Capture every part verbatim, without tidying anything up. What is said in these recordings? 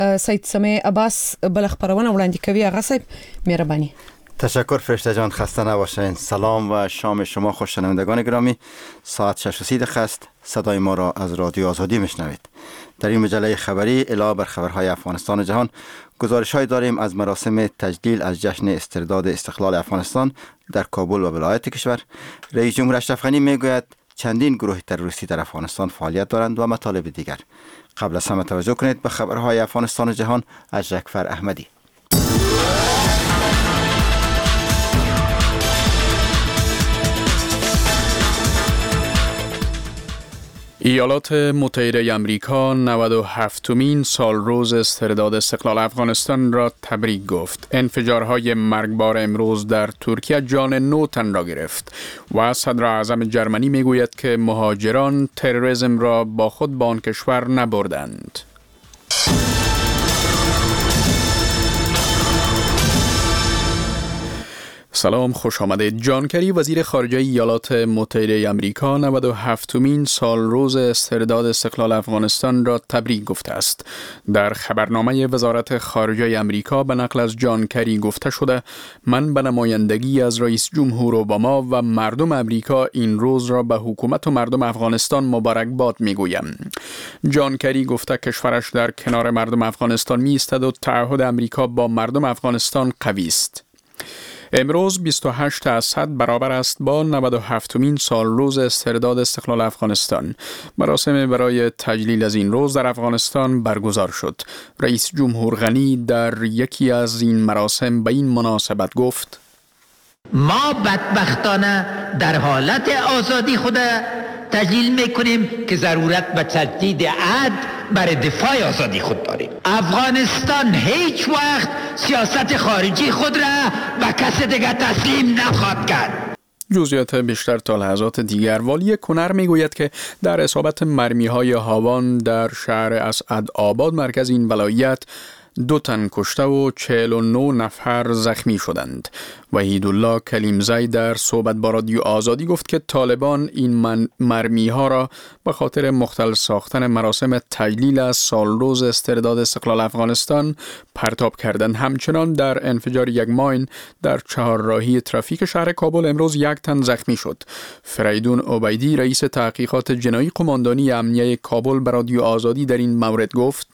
سید سمیع عباس بل خبرونه وړاندې کوي. آقا صاحب مهرباني. تشکر فرشته جان، خسته نباشین. سلام و شام شما خوش شنوندگان گرامی. ساعت شش و سی دقیقه است. صدای ما را از رادیو آزادی میشنوید. در این مجله خبری علاوه بر خبرهای افغانستان و جهان گزارش‌هایی داریم از مراسم تجلیل از جشن استرداد استقلال افغانستان در کابل و ولایت کشور. رئیس جمهور اشرف غنی میگوید چندین گروه تروریستی در افغانستان فعالیت دارند و مطالب دیگر. قبل از همه توجه کنید به خبرهای افغانستان و جهان از جعفر احمدی. ایالات متحده آمریکا نود و هفتمین سال روز استرداد استقلال افغانستان را تبریک گفت. انفجارهای مرگبار امروز در ترکیه جان نو تن را گرفت و صدر اعظم جرمنی میگوید که مهاجران تروریسم را با خود به آن کشور نبردند. سلام، خوش آمدید. جان کری وزیر خارجه ایالات متحده آمریکا نود و هفتمین سال روز استرداد استقلال افغانستان را تبریک گفته است. در خبرنامه وزارت خارجه آمریکا به نقل از جان کری گفته شده من به نمایندگی از رئیس جمهور اوباما و مردم آمریکا این روز را به حکومت و مردم افغانستان مبارکباد میگویم. جان کری گفته کشورش در کنار مردم افغانستان می ایستد و تعهد آمریکا با مردم افغانستان قوی است. امروز بیست و هشت از صد برابر است با نود و هفتمین سال روز استرداد استقلال افغانستان. مراسم برای تجلیل از این روز در افغانستان برگزار شد. رئیس جمهور غنی در یکی از این مراسم به این مناسبت گفت: ما بدبختانه در حالت آزادی خود تجلیل میکنیم که ضرورت به تجدید عهد برای دفاع آزادی خود داریم. افغانستان هیچ وقت سیاست خارجی خود را به کس دیگر تسلیم نخواهد کرد. جزئیات بیشتر تا لحظات دیگر. والی کنر میگوید که در اصابت مرمی‌های هاوان در شهر اسعدآباد مرکز این ولایت دو تن کشته و چهل و نه نفر زخمی شدند. وحیدالله کلیمزی در صحبت با رادیو آزادی گفت که طالبان این مرمی ها را به خاطر مختل ساختن مراسم تجلیل از سال روز استرداد استقلال افغانستان پرتاب کردند. همچنان در انفجار یک ماین در چهارراهی ترافیک شهر کابل امروز یک تن زخمی شد. فریدون عبیدی رئیس تحقیقات جنایی قماندانی امنیه کابل به رادیو آزادی در این مورد گفت: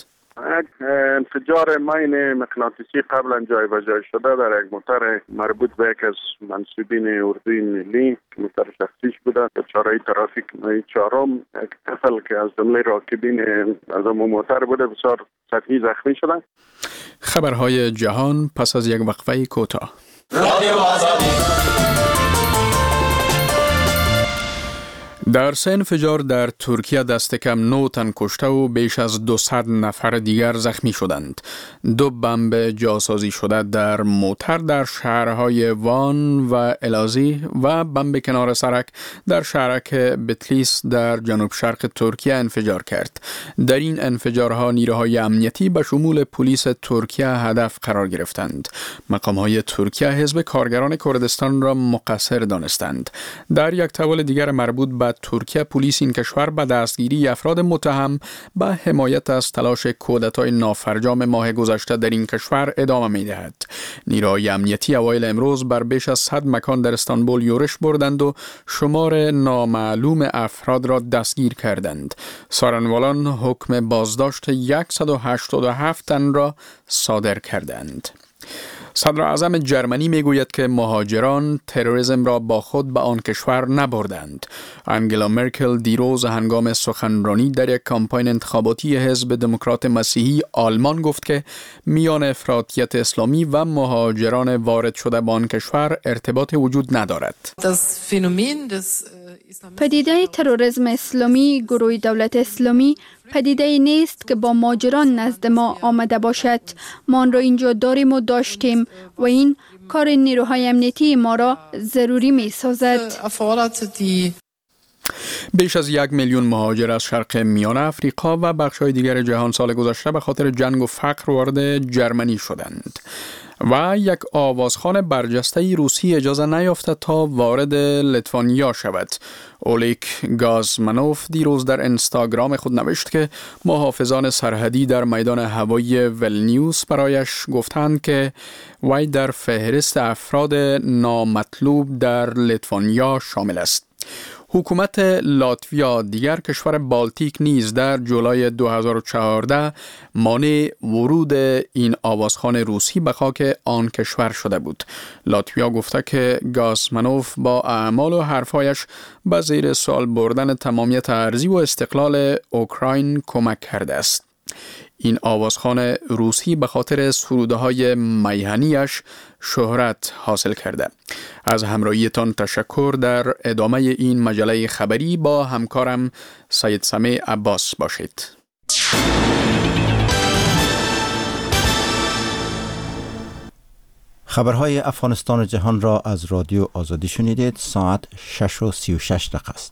انفجار ماین مغناطیسی قبلا جای به جای شده در یک موتر مربوط به یک از منصوبین اردوی ملی که موتر شخصیش بوده. چهارراهی ترافیک نوع چهارم یک طفل که از جمله راکبین از اون موتر بوده بسیار سطحی زخمی شدند. خبرهای جهان پس از یک وقفه کوتاه. رادیو آزادی. در سه انفجار در ترکیه دست کم نه تن کشته و بیش از دویست نفر دیگر زخمی شدند. دو بمب جاسازی شده در موتر در شهرهای وان و الازی و بمب کنار سرک در شهرک بتلیس در جنوب شرق ترکیه انفجار کرد. در این انفجارها نیروهای امنیتی به شمول پلیس ترکیه هدف قرار گرفتند. مقامهای ترکیه حزب کارگران کردستان را مقصر دانستند. در یک تحول دیگر مربوط به ترکیه پلیس این کشور به دستگیری افراد متهم به حمایت از تلاش کودتای نافرجام ماه گذشته در این کشور ادامه می‌دهد. نیروهای امنیتی اوایل امروز بر بیش از صد مکان در استانبول یورش بردند و شمار نامعلوم افراد را دستگیر کردند. سارنوالان حکم بازداشت صد و هشتاد و هفت تن را صادر کردند. صدر اعظم جرمنی میگوید که مهاجران تروریسم را با خود به آن کشور نبردند. انگلا مرکل دیروز هنگام سخنرانی در یک کمپاین انتخاباتی حزب دموکرات مسیحی آلمان گفت که میان افراطیت اسلامی و مهاجران وارد شده به آن کشور ارتباط وجود ندارد. پدیده تروریسم اسلامی گروه دولت اسلامی پدیده نیست که با مهاجران نزد ما آمده باشد. ما آن را اینجا داریم و داشتیم و این کار نیروهای امنیتی ما را ضروری می سازد. بیش از یک میلیون مهاجر از شرق میانه افریقا و بخش‌های دیگر جهان سال گذشته به خاطر جنگ و فقر وارد جرمنی شدند و یک آوازخوان برجسته روسی اجازه نیافت تا وارد لیتوانیا شود. اولیک گازمنوف دیروز در اینستاگرام خود نوشت که محافظان سرحدی در میدان هوایی ولنیوس برایش گفتند که وی در فهرست افراد نامطلوب در لیتوانیا شامل است. حکومت لاتویا دیگر کشور بالتیک نیز در جولای دو هزار و چهارده مانع ورود این آوازخوان روسی به خاک آن کشور شده بود. لاتویا گفته که گازمنوف با اعمال و حرفایش به زیر سوال بردن تمامیت ارضی و استقلال اوکراین کمک کرده است. این آوازخوان روسی به خاطر سرودهای میهنیش شهرت حاصل کرده. از همراهیتان تشکر. در ادامه این مجله خبری با همکارم سید سمیع عباس باشید. خبرهای افغانستان و جهان را از رادیو آزادی شنیدید. ساعت شش و سی و شش دقیقه است.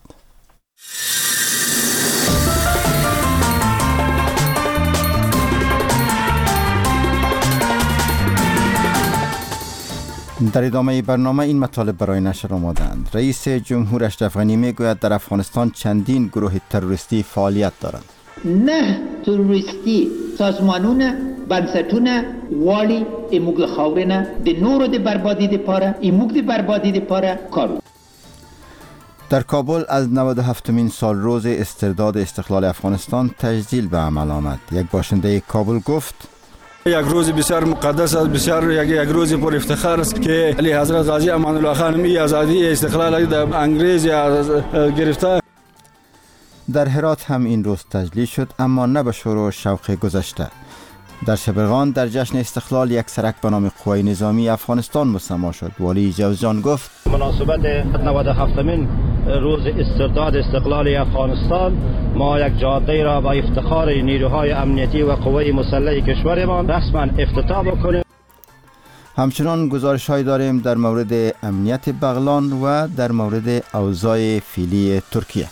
در ادامه برنامه این مطالب برای نشر آمدند. رئیس جمهور اشرف غنی میگوید در افغانستان چندین گروه تروریستی فعالیت دارند. نه تروریستی سازمانونه بنسټونه والی ایموگ خاورنه د نورو د بربادی د پاره ایموگ د بربادی د پاره کارو. در کابل از نود و هفتمین سال روز استرداد استقلال افغانستان تجلیل به عمل آمد. یک باشنده کابل گفت یک روز بسیار مقدس است، بسیار یک, یک روز پر افتخار است که علی حضرت غازی امان الله خان می آزادی استقلال در انگریز گرفته. در هرات هم این روز تجلیل شد، اما نه به شور و شوق گذشته. در شبرغان در جشن استقلال یک سرک به نام قوای نظامی افغانستان مسما شد. والی جوزجان گفت مناسبت نود و هفتمین روز استرداد استقلال افغانستان ما یک جاده را با افتخار نیروهای امنیتی و قوای مسلح کشورمان رسما افتتاح بکنیم. همچنان گزارش های داریم در مورد امنیت بغلان و در مورد اوضاع فعلی ترکیه.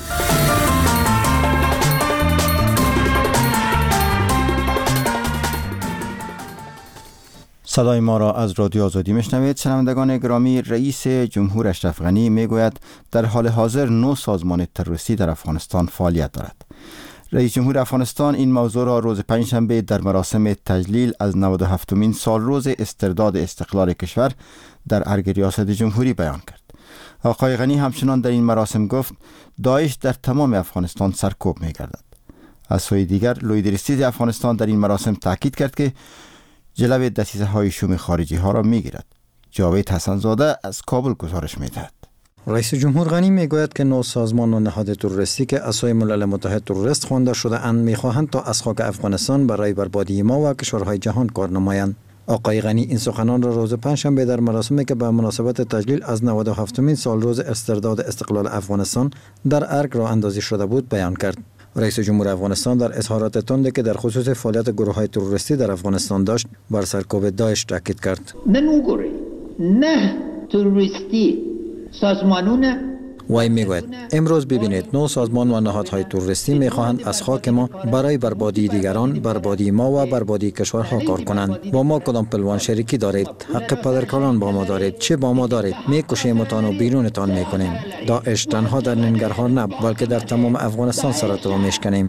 صدای ما را از رادیو آزادی میشنوید. شنوندگان گرامی، رئیس جمهور اشرف غنی میگوید در حال حاضر نه سازمان تروریستی در افغانستان فعالیت دارد. رئیس جمهور افغانستان این موضوع را روز پنجشنبه در مراسم تجلیل از نود و هفتمین سال روز استرداد استقلال کشور در ارگ ریاست جمهوری بیان کرد. آقای غنی همچنان در این مراسم گفت داعش در تمام افغانستان سرکوب می‌گردد. از سوی دیگر لویدریستیز افغانستان در این مراسم تاکید کرد که جلوی دسیسه های شوم خارجی ها را می گیرد. جاوید حسن زاده از کابل گزارش می دهد. رئیس جمهور غنی می گوید که نو سازمان و نهاد تروریستی که از سوی ملل متحد تروریست خوانده شده اند می خواهند تا از خاک افغانستان برای بربادی ما و کشورهای جهان کار نمایند. آقای غنی این سخنان را روز پنجشنبه در مراسمی که به مناسبت تجلیل از نود و هفتمین سال روز استرداد استقلال افغانستان در ارگ راه اندازی شده بود بیان کرد. رئیس جمهور افغانستان در اظهارات تندی که در خصوص فعالیت گروه‌های تروریستی در افغانستان داشت بر سرکوب داعش تاکید کرد. نه نوگوری نه تروریستی سازمانونه. وی میگوید امروز ببینید نو سازمان و نهادهای تروریستی میخواهند از خاک ما برای بربادی دیگران، بربادی ما و بربادی کشورها کار کنند. با ما کدام پلوان شریکی دارید؟ حق پدرکالان با ما دارید؟ چه با ما دارید؟ میکشیمتان و بیرونتان میکنیم. داعش تنها در ننگرهار نه بلکه در تمام افغانستان سرت را میشکنیم.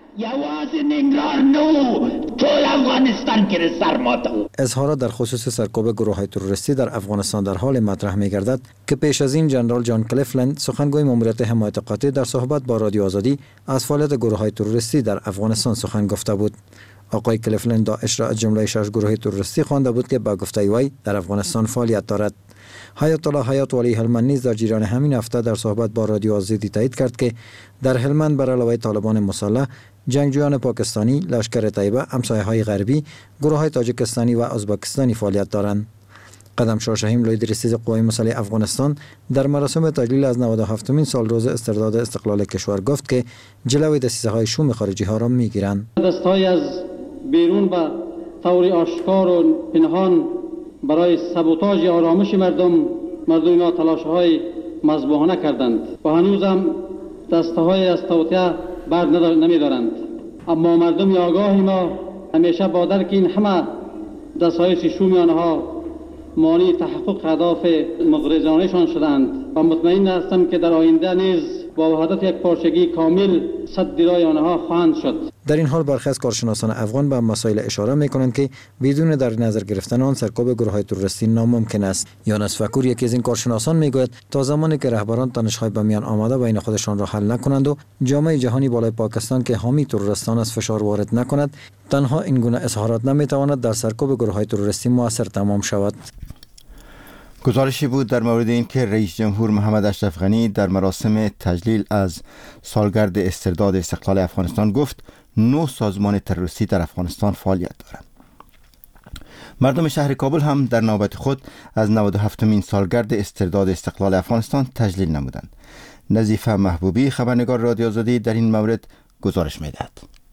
اظهارات در خصوص سرکوب گروه‌های تروریستی در افغانستان در حال مطرح می‌گردد که پیش از این جنرال جان کلیفلند سخنگوی ماموریت حمایت قاطع در صحبت با رادیو آزادی از فعالیت گروه‌های تروریستی در افغانستان سخن گفته بود. آقای کلیفلند داعش را از جمله شش گروه تروریستی خوانده بود که با گفته وی در افغانستان فعالیت دارد. حیات الله حیات ولی هلمند نیز در جریان همین هفته در صحبت با رادیو آزادی تایید کرد که در هلمند بر علاوه طالبان مسلح، جنگجویان پاکستانی، لشکر طیبه، همسایه‌های غربی، گروه‌های تاجیکستانی و ازبکستانی فعالیت دارند. قدم شاه شهیم لویدریستیز قوای مسلح افغانستان در مراسم تجلیل از نود و هفتمین سال روز استرداد استقلال کشور گفت که جلوی دسیسه‌های شوم خارجی ها را می‌گیرند. دست‌های از بیرون و طور آشکار و پنهان برای سابوتاژ آرامش مردم مردم تلاش‌های مذبوحانه کردند و هنوزم دسته های از توطئه بر نمیدارند. اما مردم آگاه ما همیشه با درک این همه دستهای شوم آنها مانع تحقق اهداف مغرضانه‌شان شدند و مطمئن هستم که در آینده نیز با وحدت یک پارچگی کامل سد راه آنها خواهند شد. در این حال برخی از کارشناسان افغان به مسائل اشاره می‌کنند که بدون در نظر گرفتن آن سرکوب گروه‌های تروریستی ناممکن است. یونس فکور یکی از این کارشناسان میگوید تا زمانی که رهبران تنش‌های به میان آمده بین خودشان را حل نکنند و جامعه جهانی بالای پاکستان که حامی تروریستان است فشار وارد نکند، تنها این گونه اظهارات نمی‌تواند در سرکوب گروه‌های تروریستی مؤثر تمام شود. گزارشی بود در مورد اینکه رئیس جمهور محمد اشرف غنی در مراسم تجلیل از سالگرد استرداد استقلال افغانستان گفت نه سازمان تروریستی در افغانستان فعالیت دارند. مردم شهر کابل هم در نوبت خود از نود و هفتمین سالگرد استرداد استقلال افغانستان تجلیل نمودند. نظیفه محبوبی خبرنگار رادیو آزادی در این مورد گزارش می‌دهد.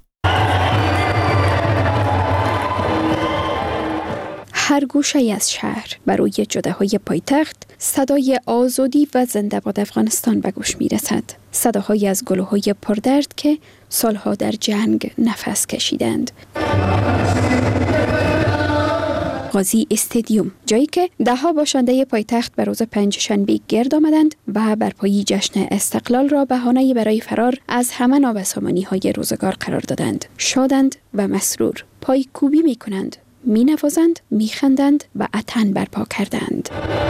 هر گوشه از شهر بر روی جاده‌های پایتخت صدای آزادی و زنده باد افغانستان به گوش می‌رسد. صداهایی از گلوهای پردرد که سالها در جنگ نفس کشیدند. غازی استادیوم، جایی که ده‌ها باشنده پایتخت به روز پنجشنبه گرد آمدند و برپایی جشن استقلال را بهانه‌ای برای فرار از همه نابسامانی‌های روزگار قرار دادند. شادند و مسرور، پایکوبی می‌کنند، می نوازند، می خندند و عطن برپا کردند.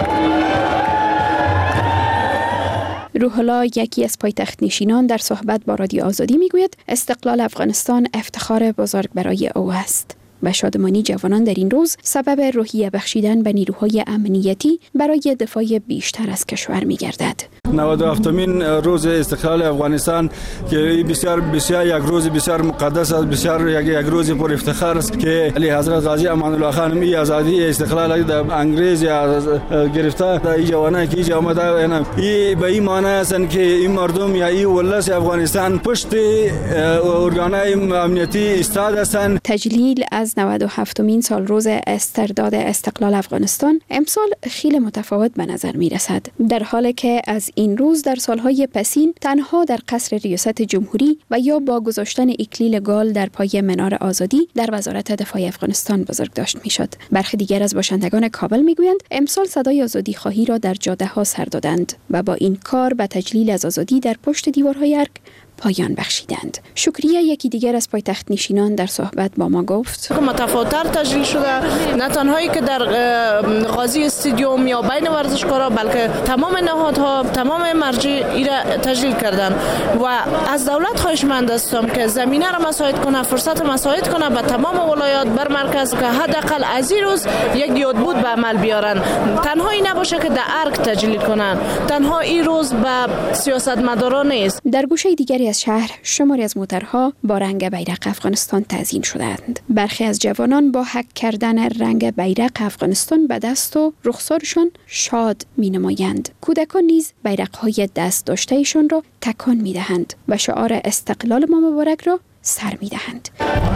روح الله یکی از پایتخت نشینان در صحبت با رادیو آزادی می گوید استقلال افغانستان افتخار بزرگ برای او است و شادمانی جوانان در این روز سبب روحیه بخشیدن به نیروهای امنیتی برای دفاع بیشتر از کشور می گردد. نود و هفتمین روز استقلال افغانستان که بسیار بسیار یک روز بسیار مقدس است، بسیار یک یک روز پر افتخار است که علی حضرت غازی امان الله خان می آزادی استقلال در انگریز یا گرفته در جوانان که اینجا آمده اینا ای به این معنی است که این مردم یا این ولس افغانستان پشت ارگانهای امنیتی ایستاده هستند. تجلیل از نود و هفتمین سال روز استرداد استقلال افغانستان امسال خیلی متفاوت به نظر می رسد، در حالی که از این روز در سالهای پسین تنها در قصر ریاست جمهوری و یا با گذاشتن اکلیل گال در پای منار آزادی در وزارت دفاع افغانستان بزرگداشت می شد. برخی دیگر از باشندگان کابل می گویند امسال صدای آزادی خواهی را در جاده ها سر دادند و با این کار به تجلیل از آزادی در پشت دیوارهای ارگ پایان بخشیدند. شکریه یکی دیگر از پایتخت نشینان در صحبت با ما گفت متفاوت‌تر تجلیل شده، نه تنهایی که در غازی استادیوم یا بین ورزشکارها بلکه تمام نهادها تمام مرجع این را تجلیل کردند و از دولت خواهشمند هستم که زمینه را مساعد کنه، فرصت مساعد کنه به تمام ولایات بر مرکز که حداقل از این روز یک یادبود به عمل بیارن. تنهایی نباشه که در ارگ تجلیل کنن، تنها این روز به سیاستمداران نیست. در گوشه دیگری از شهر شماری از موترها با رنگ بیرق افغانستان تزیین شدند. برخی از جوانان با حک کردن رنگ بیرق افغانستان به دست و رخسارشان شاد می نمایند. کودکان نیز بیرق‌های دست داشتهشان را تکان می دهند و شعار استقلال ما مبارک را سر می دهند.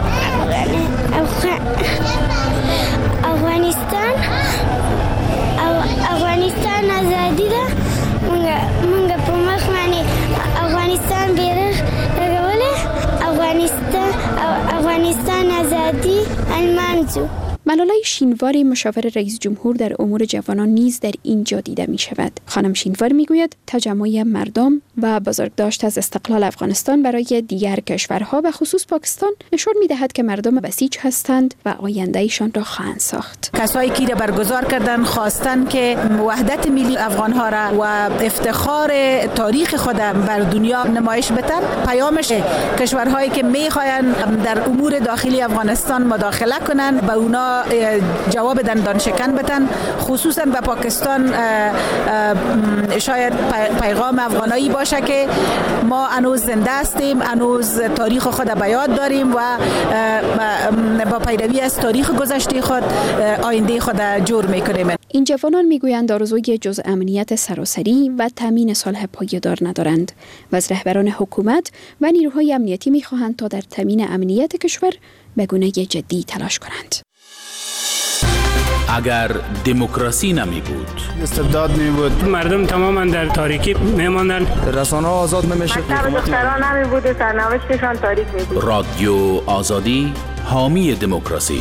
افغانستان افغانستان آزادی ده منگا پمخ مانی افغانستان بیرق افغانستان افغانستان آزادی المنزو. ملالای شینواری مشاور رئیس جمهور در امور جوانان نیز در اینجا دیده می شود. خانم شینوار می گوید تجمع مردم و بزرگداشت از استقلال افغانستان برای دیگر کشورها و خصوص پاکستان نشان می دهد که مردم بسیج هستند و آینده ایشان را خواهند ساخت. کسایی که را برگزار کردن خواستن که وحدت ملی افغان ها را و افتخار تاریخ خود بر دنیا نمایش بدن. پیامش کشورهایی که می خواهند در امور داخلی افغانستان مداخله کنند به اونا جواب دندان شکن بدن، خصوصا به پاکستان شاید پیغام افغانایی باشه که ما هنوز زنده هستیم، هنوز تاریخ خود به یاد داریم و با پیروی از تاریخ گذشته خود آینده خود جور میکنیم. این جوانان میگویند آرزوی جز امنیت سراسری و تامین صلح پایدار ندارند و از رهبران حکومت و نیروهای امنیتی میخواهند تا در تامین امنیت کشور به گونه جدی تلاش کنند. اگر دموکراسی نمی بود، استبداد می بود، مردم تماما در تاریکی می ماندن، رسانه ها آزاد نمی شد، مکتب دختران نمی بود و سرنوشتشان تاریک می بود. رادیو آزادی حامی دموکراسی.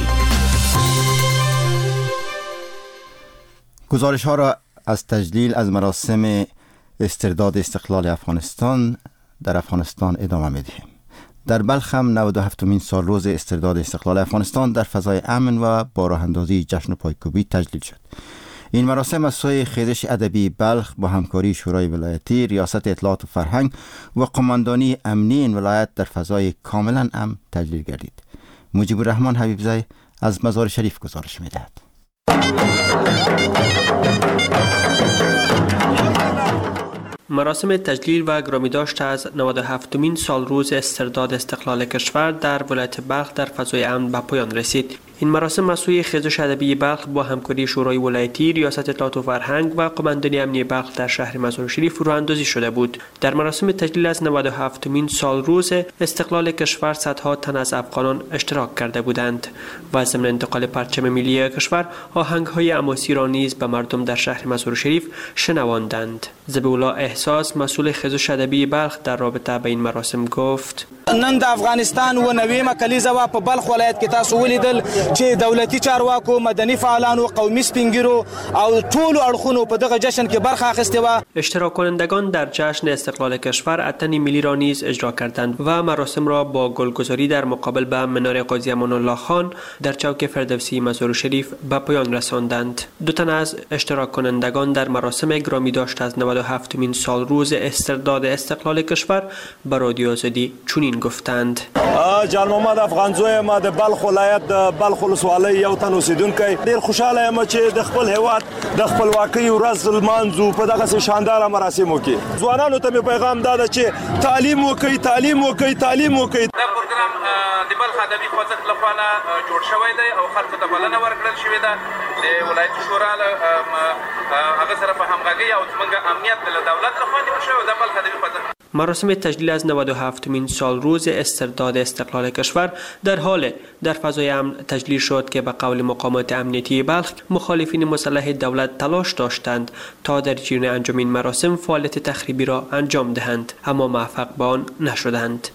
گزارش ها را از تجلیل از مراسم استرداد استقلال افغانستان در افغانستان ادامه می دهیم. در بلخ هم نود و هفتمین سال روز استرداد استقلال افغانستان در فضای امن و با راه اندازی جشن پایکوبی تجلیل شد. این مراسم از سوی خیزش ادبی بلخ با همکاری شورای ولایتی، ریاست اطلاعات و فرهنگ و قماندانی امنی این ولایت در فضای کاملا امن تجلیل گردید. مجیب الرحمن حبیبزی از مزار شریف گزارش می‌دهد. مراسم تجلیل و گرامیداشت از نود و هفتمین سال روز استرداد استقلال کشور در ولایت بلخ در فضای امن به پایان رسید. این مراسم از سوی خیزش ادبی بلخ با همکاری شورای ولایتی، ریاست اطلاعات و فرهنگ و قماندانی امنی بلخ در شهر مزار شریف راه اندازی شده بود. در مراسم تجلیل از نود و هفتمین سال روز استقلال کشور صدها تن از افغانان اشتراک کرده بودند و ضمن انتقال پرچم ملی کشور آهنگ‌های حماسی را نیز به مردم در شهر مزار شریف شنواندند. ذبیح‌الله احساس مسئول خیزش ادبی بلخ در رابطه با این مراسم گفت: نن د افغانستان و نویمه کلیزه و په بلخ ولایت کې تاسو ولیدل چې دولتي چارواکو، مدني فعالانو، قومي سپینګیرو او ټولو اړخونو په دغه جشن کې برخه اخیستې و. اشتراک کنندگان در جشن استقلال کشور اتن ملی را نیز اجرا کردند و مراسم را با گلگذاری در مقابل به منار قاضی امان الله خان در چوک فردوسی مزار شریف به پایان رساندند. دو تن از اشتراک کنندگان در مراسم گرامی داشت از نود و هفتمین سال روز استرداد استقلال کشور به رادیو آزادی چنین گفتند: جان محمد افغانزوی ما د بلخ ولایت د بلخ ولسوالۍ یو تن اوسیدونکی، ډیر خوشاله یم چې د خپل هیواد د خپلواکۍ ورځ لمانځو په دغه شاندار مراسمو کې. ځوانانو ته پیغام دا ده چې تعلیم وکړئ، تعلیم وکړئ، تعلیم وکړئ. دا پروګرام د بلخ ادبي خوځښت لخوا جوړ شوی دی او خلکو ته بلنه ورکړل شوې ده د ولایتي شورا هغه سره په همغږۍ او زموږ امنیت له دولت لخوا نیول شوی د بلخ ادبي خوځښت. مراسم تجلیل از نود و هفتمین سال روز استرداد استقلال کشور در حال در فضای امن تجلیل شد که به قول مقامات امنیتی بلخ مخالفین مسلح دولت تلاش داشتند تا در جریان انجام این مراسم فعالیت تخریبی را انجام دهند، اما موفق به آن نشدند.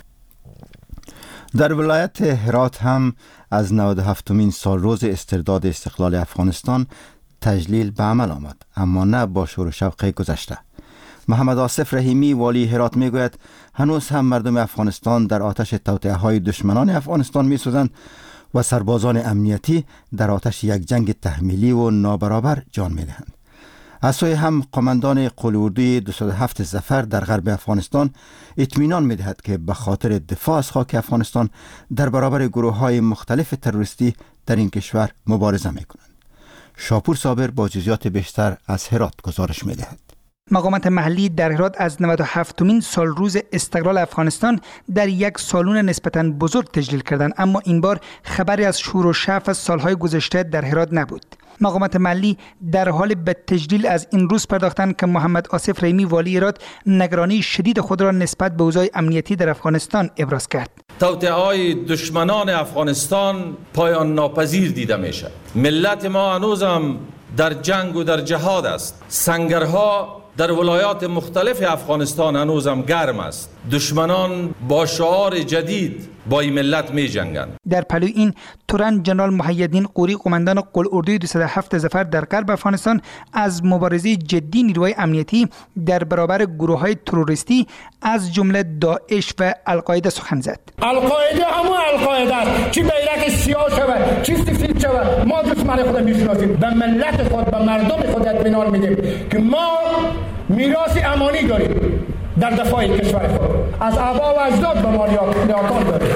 در ولایت هرات هم از نود و هفتمین سال روز استرداد استقلال افغانستان تجلیل به عمل آمد، اما نه با شور و شوق گذشته. محمد آصف رحیمی والی هرات میگوید هنوز هم مردم افغانستان در آتش توطئه های دشمنان افغانستان میسوزند و سربازان امنیتی در آتش یک جنگ تحمیلی و نابرابر جان میدهند. از سوی هم قماندان قول-اردوی دویست و هفت ظفر در غرب افغانستان اطمینان میدهد که به خاطر دفاع از خاک افغانستان در برابر گروه های مختلف تروریستی در این کشور مبارزه میکنند. شاپور صابر با جزئیات بیشتر از هرات گزارش میدهد. مقامات محلی در هرات از نود و هفتمین سال روز استقلال افغانستان در یک سالن نسبتاً بزرگ تجلیل کردند، اما این بار خبری از شور و شعف از سالهای گذشته در هرات نبود. مقامات محلی در حال به تجلیل از این روز پرداختند که محمد آصف رحیمی والی هرات نگرانی شدید خود را نسبت به اوضاع امنیتی در افغانستان ابراز کرد. توطئه‌های دشمنان افغانستان پایان ناپذیر دیده میشه. ملت ما هنوزم در جنگ و در جهاد است. سنگرها در ولایات مختلف افغانستان هنوزم گرم است. دشمنان با شعار جدید با این ملت می جنگند. در پلوی این تورن جنرال محی‌الدین قوری قماندان قول-اردوی دویست و هفت ظفر در غرب افغانستان از مبارزه جدی نیروهای امنیتی در برابر گروه‌های تروریستی از جمله داعش و القاعده سخن زد. القاعده همون القاعده است، چی بیرق سیاه شود چی سفید شود، ما دشمن خود میشناسیم. به ملت خود به مردم خود اطمینان میدیم که ما میراث امانی داریم در دفاع کشور خود، از آبا و اجداد به ما نیاکان داریم.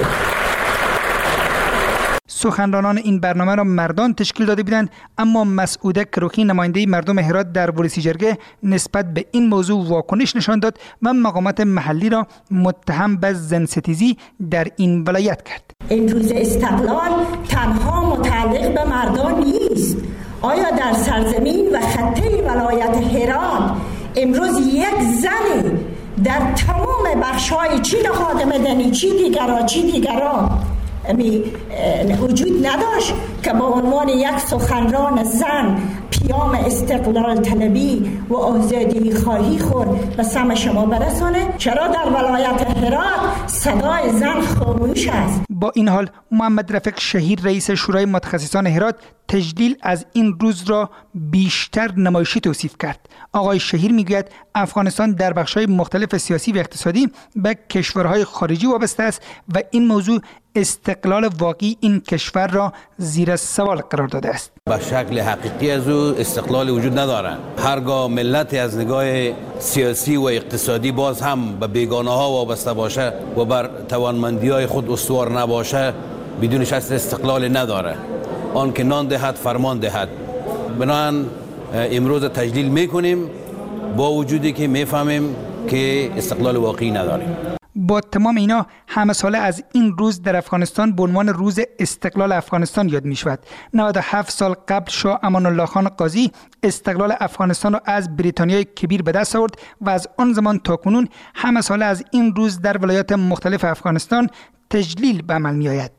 سخنرانان این برنامه را مردان تشکیل داده بودند، اما مسعوده کروخی نماینده مردم هرات در ورسی جرگه نسبت به این موضوع واکنش نشان داد و مقامات محلی را متهم به زنستیزی در این ولایت کرد. این روز استقلال تنها متعلق به مردان نیست. آیا در سرزمین و خطه ولایت هرات امروز یک زن در تمام بخش‌های چی نهاد مدنی چی دیگران چی دیگران وجود نداشت که با عنوان یک سخنران زن پیام استقلال طلبی و آزادی خواهی خود به سمع شما برسانه؟ چرا در ولایت هرات صدای زن خاموش است؟ با این حال محمد رفیق شهیر رئیس شورای متخصصان هرات تجلیل از این روز را بیشتر نمایشی توصیف کرد. آقای شهیر میگوید افغانستان در بخش‌های مختلف سیاسی و اقتصادی به کشورهای خارجی وابسته است و این موضوع استقلال واقعی این کشور را زیر سوال قرار داده است. به شکل حقیقی از او استقلال وجود ندارد. هرگاه ملت از نگاه سیاسی و اقتصادی باز هم به بیگانه ها وابسته باشه و بر توانمندی های خود استوار نباشه بدونش اصل استقلال نداره. آن که نان دهد فرمان دهد. بنابراین امروز تجلیل میکنیم با وجودی که میفهمیم که استقلال واقعی نداریم. با تمام اینا همه ساله از این روز در افغانستان به عنوان روز استقلال افغانستان یاد می شود. نود و هفت سال قبل شاه امان الله خان قاضی استقلال افغانستان را از بریتانیای کبیر به دست آورد و از آن زمان تا کنون همه ساله از این روز در ولایات مختلف افغانستان تجلیل به عمل می آید.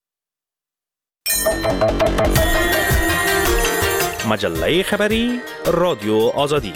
مجله خبری رادیو آزادی.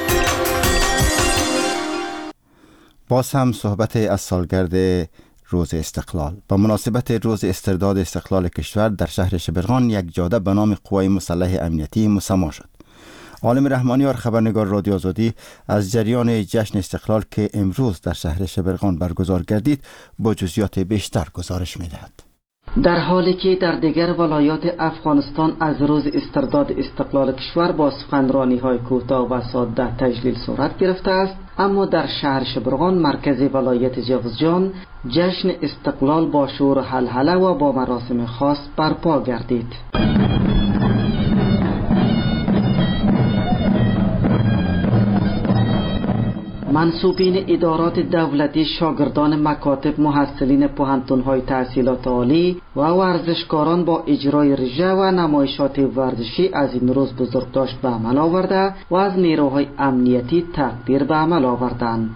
باز هم صحبت از سالگرد روز استقلال. با مناسبت روز استرداد استقلال کشور در شهر شبرغان یک جاده به نام قوای مسلح امنیتی مسما شد. عالم رحمانیار خبرنگار رادیو آزادی از جریان جشن استقلال که امروز در شهر شبرغان برگزار گردید با جزئیات بیشتر گزارش می‌دهد. در حالی که در دیگر ولایات افغانستان از روز استرداد استقلال کشور با سخنرانی‌های کوتاه و ساده تجلیل صورت گرفته است، اما در شهر شبرغان مرکز ولایت جوزجان جشن استقلال با شور و هلهله و با مراسم خاص برپا گردید. منصوبین ادارات دولتی، شاگردان مکاتب، محصلین پوهنتون‌های تحصیلات عالی و ورزشکاران با اجرای رژه و نمایشات ورزشی از این روز بزرگداشت به عمل آورده و از نیروهای امنیتی تقدیر به عمل آوردند.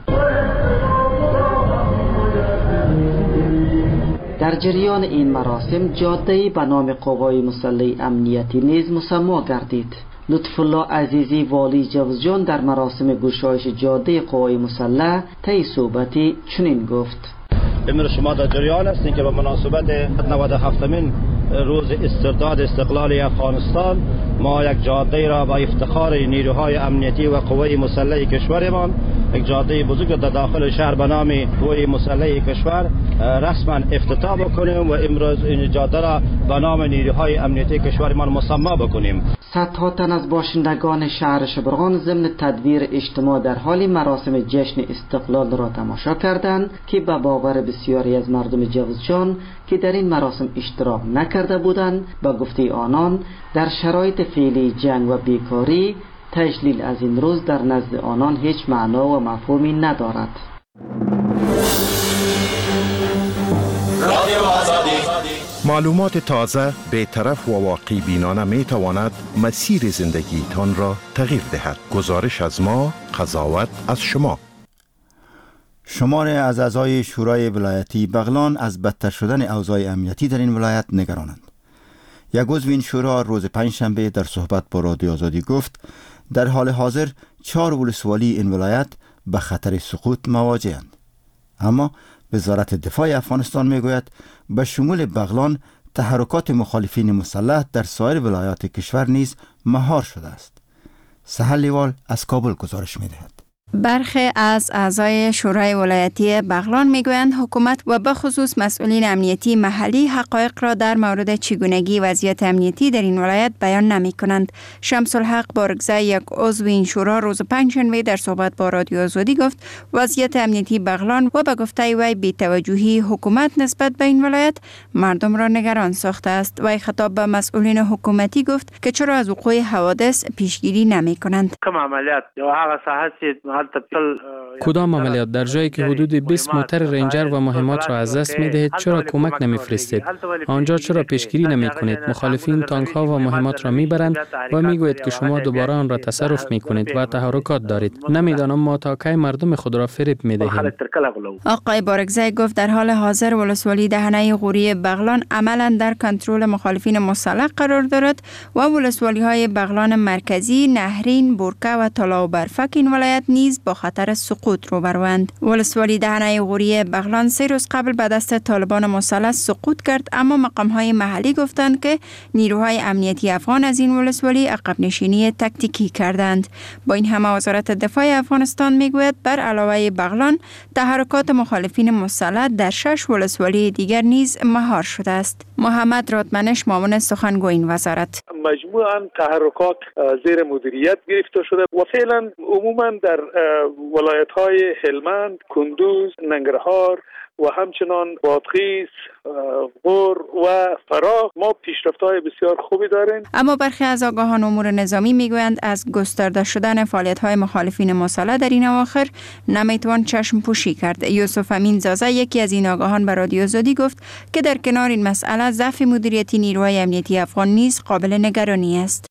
در جریان این مراسم جاده‌ای به نام قوای مسلح امنیتی نیز مسما گردید. لطف الله عزیزی والی جوزجان در مراسم گشایش جاده قوای مسلح طی صحبتی چنین گفت: امروز شما در جریان هستید که به مناسبت نود و هفتمین روز استرداد استقلال افغانستان ما یک جاده را با افتخار نیروهای امنیتی و قوای مسلح کشورمان، یک جاده بزرگ در داخل شهر به نام قوای مسلح کشور رسما افتتاح بکنیم و امروز این جاده را به نام نیروهای امنیتی کشورمان مسما بکنیم. صدها تن از باشندگان شهر شبرغان ضمن تدبیر اجتماع در حال مراسم جشن استقلال را تماشا کردند که به باور بسیاری از مردم جوزجان که در این مراسم اشتراک نکرده بودند، به گفته آنان در شرایط فعلی جنگ و بیکاری تجلیل از این روز در نزد آنان هیچ معنا و مفهومی ندارد. معلومات تازه، بی‌طرف و واقعی بینانه می تواند مسیر زندگی تان را تغییر دهد. گزارش از ما، قضاوت از شما. شمار از اعضای شورای ولایتی بغلان از بدتر شدن اوضاع امنیتی در این ولایت نگرانند. یک عضو این شورا روز پنجشنبه در صحبت با رادیو آزادی گفت در حال حاضر چهار ولسوالی این ولایت به خطر سقوط مواجه‌اند. اما وزارت دفاع افغانستان میگوید به شمول بغلان تحرکات مخالفین مسلح در سایر ولایات کشور نیز مهار شده است. سهل لیوال از کابل گزارش می‌دهد. برخی از اعضای شورای ولایتی بغلان میگویند حکومت و به خصوص مسئولین امنیتی محلی حقایق را در مورد چگونگی وضعیت امنیتی در این ولایت بیان نمی کنند. شمس الحق بارگزای، یک عضو این شورا، روز پنجشنبه در صحبت با رادیو آزادی گفت وضعیت امنیتی بغلان و به گفته وی بی‌توجهی حکومت نسبت به این ولایت مردم را نگران ساخته است. وی خطاب به مسئولین حکومتی گفت که چرا از وقوع حوادث پیشگیری نمی کنند. کوم عملیات یا هغه ساحت کدام عملیات؟ در جایی که حدود بیست موتر رنجر و مهمات را از دست می دهید چرا کمک نمیفرستید؟ آنجا چرا پیشگیری نمی کنید؟ مخالفین تانک ها و مهمات را می برند و می گویید که شما دوباره آن را تصرف می کنید و تحرکات دارید. نمیدانم ما تا کی مردم خود را فریب می دهیم. آقای بارگزای گفت در حال حاضر ولسوالی دهنه غوری بغلان عملا در کنترل مخالفین مسلح قرار دارد و ولسوالی های بغلان مرکزی، نهرین، بورکه و طلا و برفک این ولایت نیز با خطر سقوط روبروند. ولسوالی دهنه غوری بغلان سه روز قبل به دست طالبان مسلح سقوط کرد، اما مقام های محلی گفتند که نیروهای امنیتی افغان از این ولسوالی عقب نشینی تکتیکی کردند. با این همه وزارت دفاع افغانستان میگوید بر علاوه بغلان تحرکات مخالفین مسلح در شش ولسوالی دیگر نیز مهار شده است. محمد رادمنش معاون سخنگوی این وزارت: مجموعاً تحرکات زیر مدیریت گرفته شده و فعلا عموما در ولایت‌های هلمند، کندوز، ننگرهار و همچنان بادغیس، غور و فراه ما پیشرفت‌های بسیار خوبی داریم. اما برخی از آگاهان امور نظامی میگویند از گسترده شدن فعالیت‌های مخالفین مسلح در این اواخر نمیتوان چشم پوشی کرد. یوسف امین زازه یکی از این آگاهان به رادیو آزادی گفت که در کنار این مسئله ضعف مدیریتی نیروهای امنیتی افغان نیز قابل نگرانی است.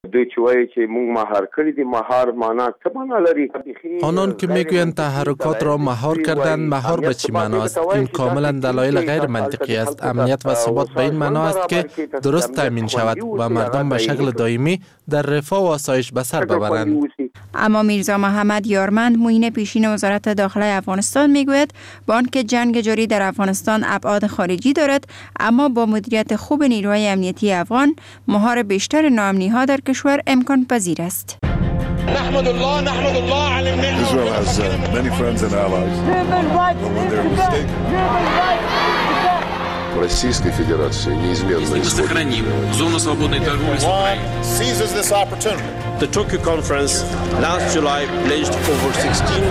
آنان که میگویند تحرکات را مهار کردند، مهار به چی معنا است؟ این کاملا دلایل غیر منطقی است. امنیت و ثبات به این معنا است که درست تامین شود و مردم به شکل دائمی در رفاه و آسایش به سر ببرند. اما میرزا محمد یارمند معین پیشین وزارت داخله افغانستان میگوید با آنکه جنگ جاری در افغانستان ابعاد خارجی دارد، اما با مدیریت خوب نیروهای امنیتی افغان مهار بیشتر ناامنی ها در کشور امکان پذیر است. نحمد الله نحمد الله على النعمة. Israel has uh, many friends and allies. But when they're mistaken. Российской Федерации неизменно сохраним зону свободной торговли с Украиной. Seizes this opportunity. The Tokyo conference last July pledged over sixteen.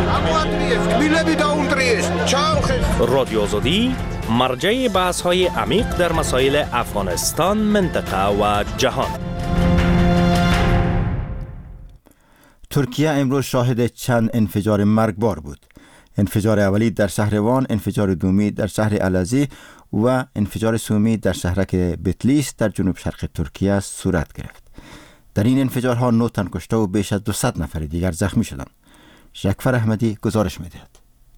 رادیو آزادی مرجع بحث‌های عمیق در مسائل افغانستان، منطقه و جهان. ترکیه امروز شاهد چند انفجار مرگبار بود. انفجار اولی در شهر وان، انفجار دومی در شهر العزی و انفجار سومی در شهرک بتلیس در جنوب شرق ترکیه صورت گرفت. در این انفجارها نه تن کشته و بیش از دویست نفر دیگر زخمی شدند. شکفر احمدی گزارش می‌دهد.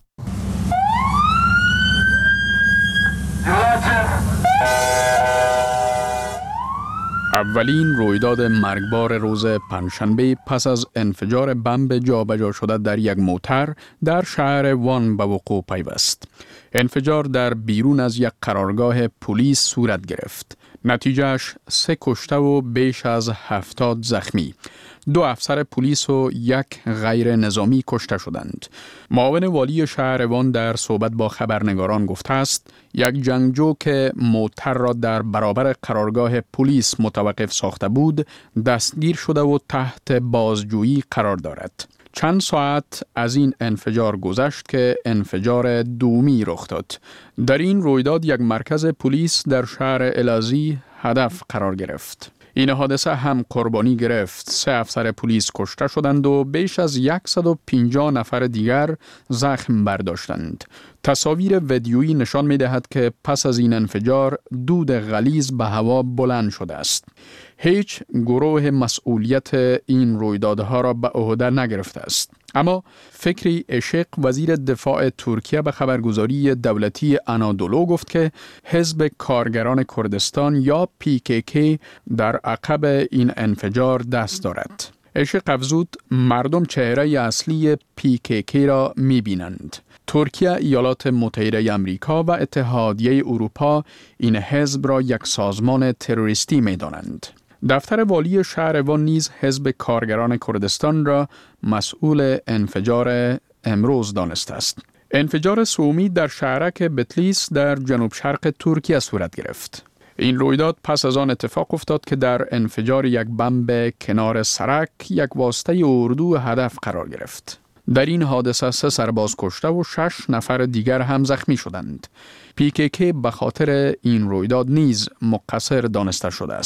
اولین رویداد مرگبار روز پنجشنبه پس از انفجار بمب جابجا شده در یک موتر در شهر وان به وقوع پیوست. انفجار در بیرون از یک قرارگاه پلیس صورت گرفت. نتیجهش سه کشته و بیش از هفتاد زخمی. دو افسر پلیس و یک غیر نظامی کشته شدند. معاون والی شهر وان در صحبت با خبرنگاران گفته است یک جنگجو که موتر را در برابر قرارگاه پلیس متوقف ساخته بود دستگیر شده و تحت بازجویی قرار دارد. چند ساعت از این انفجار گذشت که انفجار دومی رخ داد. در این رویداد یک مرکز پلیس در شهر العزی هدف قرار گرفت. این حادثه هم قربانی گرفت. سه افسر پلیس کشته شدند و بیش از صد و پنجاه نفر دیگر زخم برداشتند. تصاویر ویدیویی نشان می دهد که پس از این انفجار دود غلیظ به هوا بلند شده است. هیچ گروه مسئولیت این رویدادها را به عهده نگرفته است. اما فکری اشق وزیر دفاع ترکیه به خبرگزاری دولتی آنادولو گفت که حزب کارگران کردستان یا پی کی کی در عقب این انفجار دست دارد. اشق افزود مردم چهره اصلی پی کی کی را می بینند. ترکیه، ایالات متحده آمریکا و اتحادیه اروپا این حزب را یک سازمان تروریستی می دانند. دفتر والی شهر وان نیز حزب کارگران کردستان را مسئول انفجار امروز دانسته است. انفجار سومی در شهرک بتلیس در جنوب شرق ترکیه صورت گرفت. این رویداد پس از آن اتفاق افتاد که در انفجار یک بمب کنار سرک یک واسطه اردو هدف قرار گرفت. در این حادثه سه سرباز کشته و شش نفر دیگر هم زخمی شدند. پی کی کی به خاطر این رویداد نیز مقصر دانسته شده است.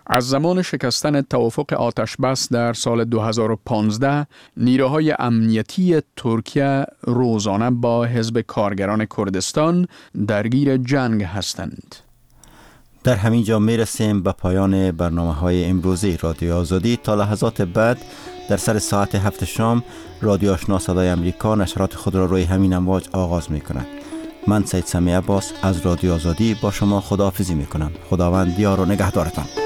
از زمان شکستن توافق آتش بس در سال دو هزار و پانزده، نیروهای امنیتی ترکیه روزانه با حزب کارگران کردستان درگیر جنگ هستند. در همین جا می رسیم به پایان برنامه های امروزی رادیو آزادی. تا لحظات بعد در سر ساعت هفت شام رادیو آشنا صدای امریکا نشرات خود را روی همین امواج آغاز می کند. من سید سمیع عباس از رادیو آزادی با شما خداحافظی می کنم. خداوند یار و نگهدارتان.